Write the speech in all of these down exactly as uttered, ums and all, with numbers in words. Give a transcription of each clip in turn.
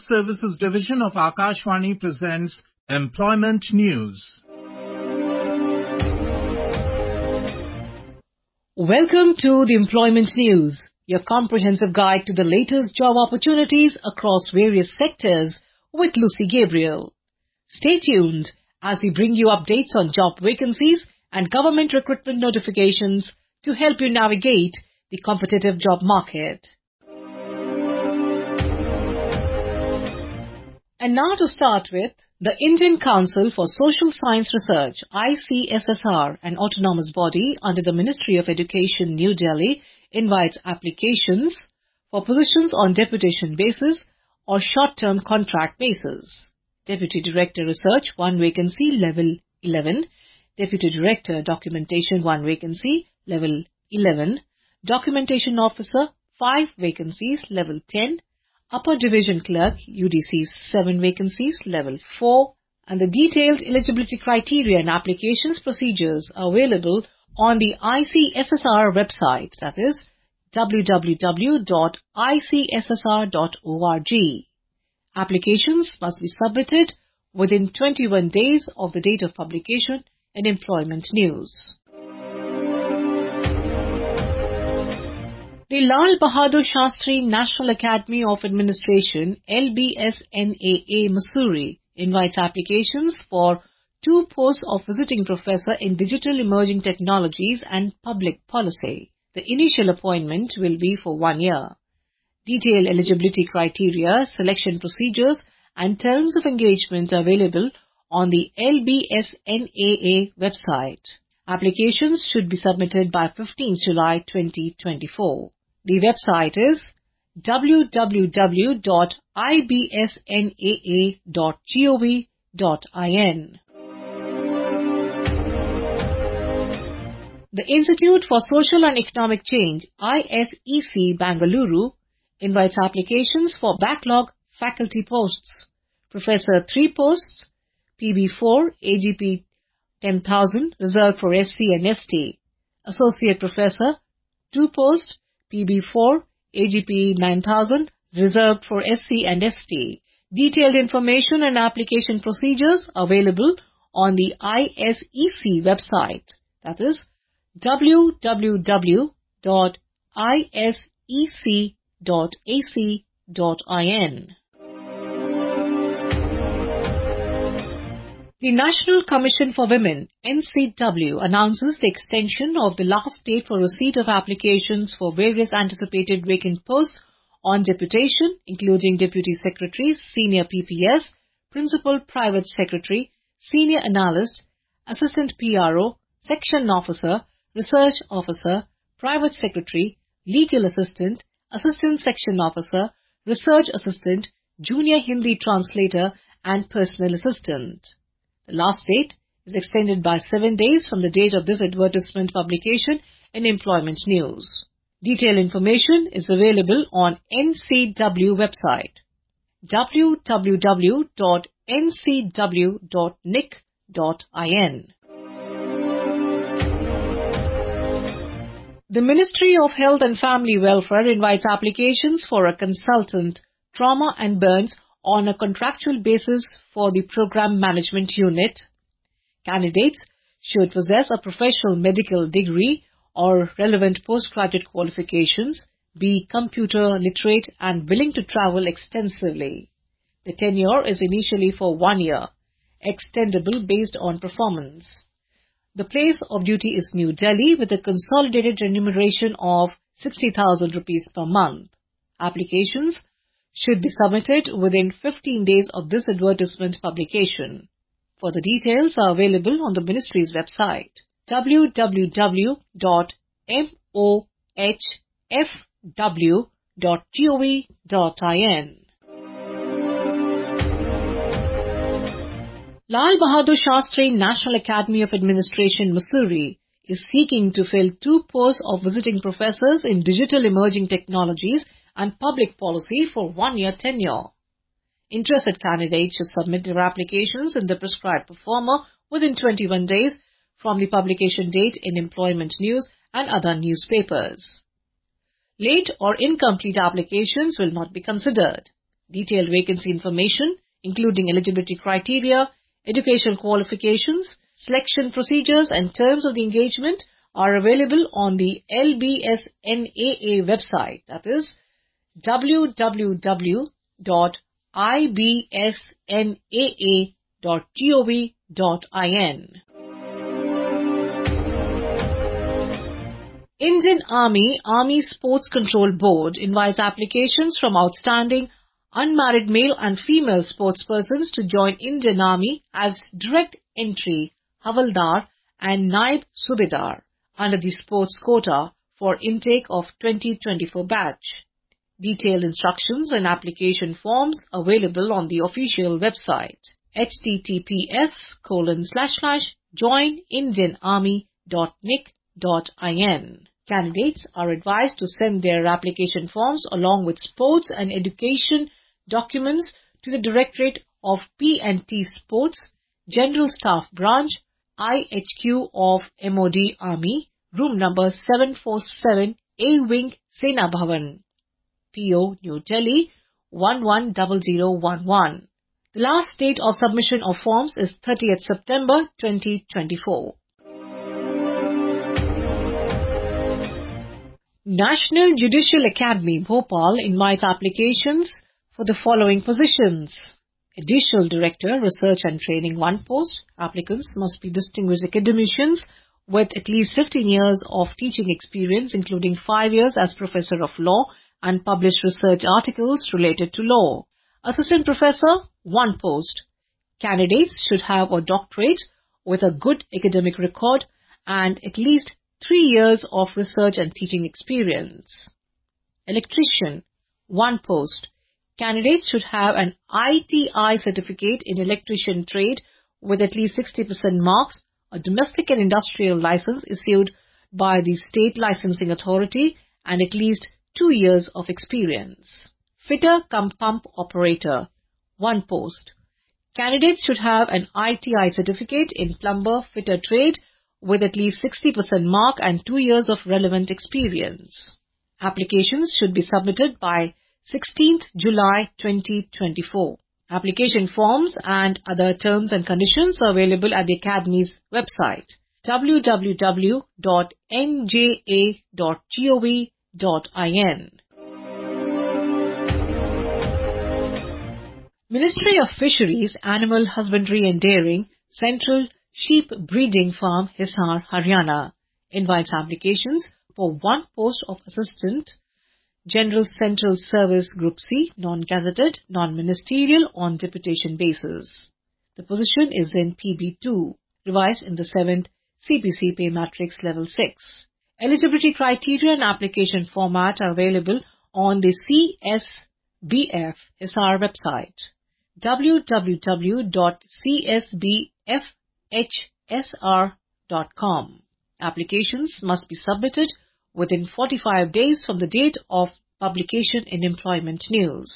News Services Division of Akashvani presents Employment News. Welcome to the Employment News, your comprehensive guide to the latest job opportunities across various sectors with Lucy Gabriel. Stay tuned as we bring you updates on job vacancies and government recruitment notifications to help you navigate the competitive job market. And now to start with, the Indian Council for Social Science Research, I C S S R, an autonomous body under the Ministry of Education, New Delhi, invites applications for positions on deputation basis or short-term contract basis. Deputy Director Research, one vacancy, level eleven. Deputy Director Documentation, one vacancy, level eleven. Documentation Officer, five vacancies, level ten. Upper Division Clerk, U D C, seven vacancies, level four. And the detailed eligibility criteria and applications procedures are available on the I C S S R website, that is w w w dot i c s s r dot org. Applications must be submitted within twenty-one days of the date of publication in Employment News. The Lal Bahadur Shastri National Academy of Administration, L B S N A A, Mussoorie, invites applications for two posts of visiting professor in Digital Emerging Technologies and Public Policy. The initial appointment will be for one year. Detailed eligibility criteria, selection procedures and terms of engagement are available on the L B S N A A website. Applications should be submitted by fifteenth July twenty twenty-four. The website is w w w dot i b s n a a dot gov dot in. The Institute for Social and Economic Change, I S E C, Bangalore, invites applications for backlog faculty posts. Professor three posts, P B four, A G P ten thousand, reserved for S C and S T. Associate Professor two posts, P B four, A G P nine thousand, reserved for S C and S T. Detailed information and application procedures available on the I S E C website, that is w w w dot i s e c dot a c dot in. The National Commission for Women, N C W, announces the extension of the last date for receipt of applications for various anticipated vacant posts on deputation, including Deputy Secretary, Senior P P S, Principal Private Secretary, Senior Analyst, Assistant P R O, Section Officer, Research Officer, Private Secretary, Legal Assistant, Assistant Section Officer, Research Assistant, Junior Hindi Translator and Personal Assistant. The last date is extended by seven days from the date of this advertisement publication in Employment News. Detailed information is available on N C W website w w w dot n c w dot n i c dot in. The Ministry of Health and Family Welfare invites applications for a consultant, trauma and burns, on a contractual basis for the Program Management Unit. Candidates should possess a professional medical degree or relevant postgraduate qualifications, be computer literate and willing to travel extensively. The tenure is initially for one year, extendable based on performance. The place of duty is New Delhi with a consolidated remuneration of sixty thousand rupees per month. Applications should be submitted within fifteen days of this advertisement publication. Further details are available on the Ministry's website w w w dot m o h f w dot gov dot in. Lal Bahadur Shastri National Academy of Administration, Mussoorie, is seeking to fill two posts of visiting professors in Digital Emerging Technologies and Public Policy for one-year tenure. Interested candidates should submit their applications in the prescribed performer within twenty-one days from the publication date in Employment News and other newspapers. Late or incomplete applications will not be considered. Detailed vacancy information, including eligibility criteria, educational qualifications, selection procedures and terms of the engagement are available on the L B S N A A website, that is w w w dot i b s n a a dot gov dot in. Indian Army Army Sports Control Board invites applications from outstanding unmarried male and female sportspersons to join Indian Army as direct entry Havaldar and Naib Subedar under the sports quota for intake of twenty twenty-four batch. Detailed instructions and application forms available on the official website https colon slash slash joinindianarmy dot nic dot in. Candidates are advised to send their application forms along with sports and education documents to the Directorate of P and T Sports, General Staff Branch, I H Q of M O D Army, room number seven forty-seven, A Wing, Sena Bhavan, P O New Delhi one one zero zero one one. The last date of submission of forms is thirtieth September twenty twenty-four. National Judicial Academy Bhopal invites applications for the following positions. Additional Director, Research and Training one post. Applicants must be distinguished academicians with at least fifteen years of teaching experience, including five years as Professor of Law and published research articles related to law. Assistant Professor, one post. Candidates should have a doctorate with a good academic record and at least three years of research and teaching experience. Electrician, one post. Candidates should have an I T I certificate in electrician trade with at least sixty percent marks, a domestic and industrial license issued by the State Licensing Authority, and at least two years of experience. Fitter cum pump operator, one post. Candidates should have an I T I certificate in plumber fitter trade with at least sixty percent mark and two years of relevant experience. Applications should be submitted by sixteenth July twenty twenty-four. Application forms and other terms and conditions are available at the Academy's website w w w dot n j a dot gov dot in. Ministry of Fisheries, Animal Husbandry and Dairying, Central Sheep Breeding Farm, Hisar, Haryana, invites applications for one post of Assistant General Central Service Group C, non-gazetted, non-ministerial on deputation basis. The position is in P B two, revised in the seventh C P C Pay Matrix Level six. Eligibility criteria and application format are available on the C S B F Hisar website w w w dot c s b f h s r dot com. Applications must be submitted within forty-five days from the date of publication in Employment News.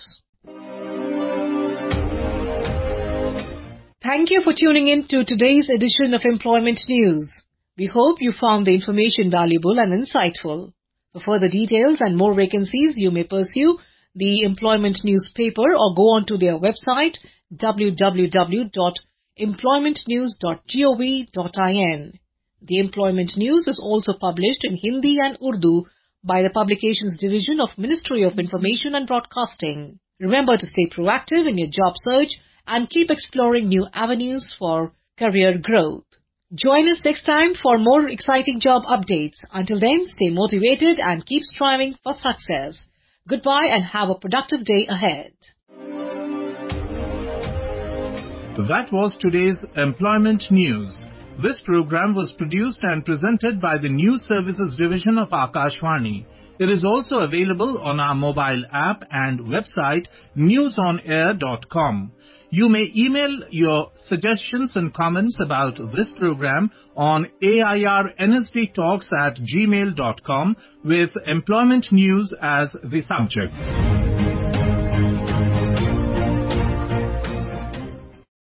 Thank you for tuning in to today's edition of Employment News. We hope you found the information valuable and insightful. For further details and more vacancies, you may pursue the Employment newspaper or go on to their website w w w dot employment news dot gov dot in. The Employment News is also published in Hindi and Urdu by the Publications Division of Ministry of Information and Broadcasting. Remember to stay proactive in your job search and keep exploring new avenues for career growth. Join us next time for more exciting job updates. Until then, stay motivated and keep striving for success. Goodbye and have a productive day ahead. That was today's Employment News. This program was produced and presented by the News Services Division of Akashvani. It is also available on our mobile app and website news on air dot com. You may email your suggestions and comments about this program on airnsdtalks at gmail dot com with Employment News as the subject.